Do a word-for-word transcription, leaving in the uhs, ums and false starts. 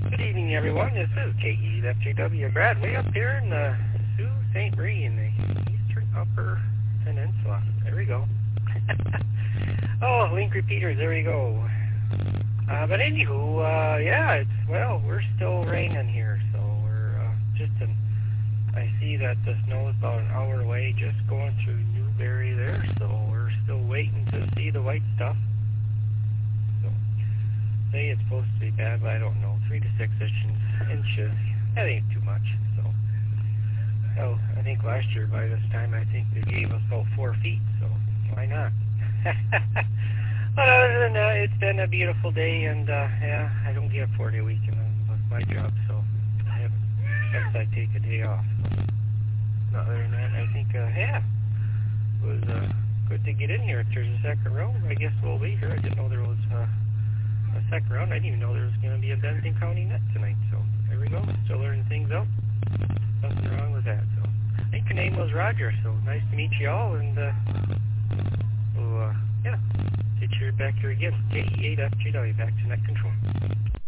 Good evening, everyone. This is K E F J W Brad, way up here in the Sault Ste. Marie in the eastern upper peninsula. There we go. Oh, link repeaters, there we go. Uh, but anywho, uh, yeah, it's, well, we're still raining here, so we're uh, just in, I see that the snow is about an hour away, just going through Newberry there, so we're still waiting to see the white stuff. So, say it's supposed to be bad, but I don't know, three to six inches, that ain't too much, so. Oh, I think last year by this time, I think they gave us about four feet, so why not? But other than that, it's been a beautiful day, and uh, yeah, I don't get a four-day weekend with my job, so I haven't, unless I take a day off. So, other than that, I think, uh, yeah, it was uh, good to get in here. If there's a second round, I guess we'll be here. I didn't know there was uh, a second round. I didn't even know there was going to be a Benton County net tonight, so there we go. Still learning things out. Nothing wrong with that. So I think your name was Roger, so nice to meet you all, and uh, we'll, uh, yeah. Get you back here again. K E eight F J W, back to net control.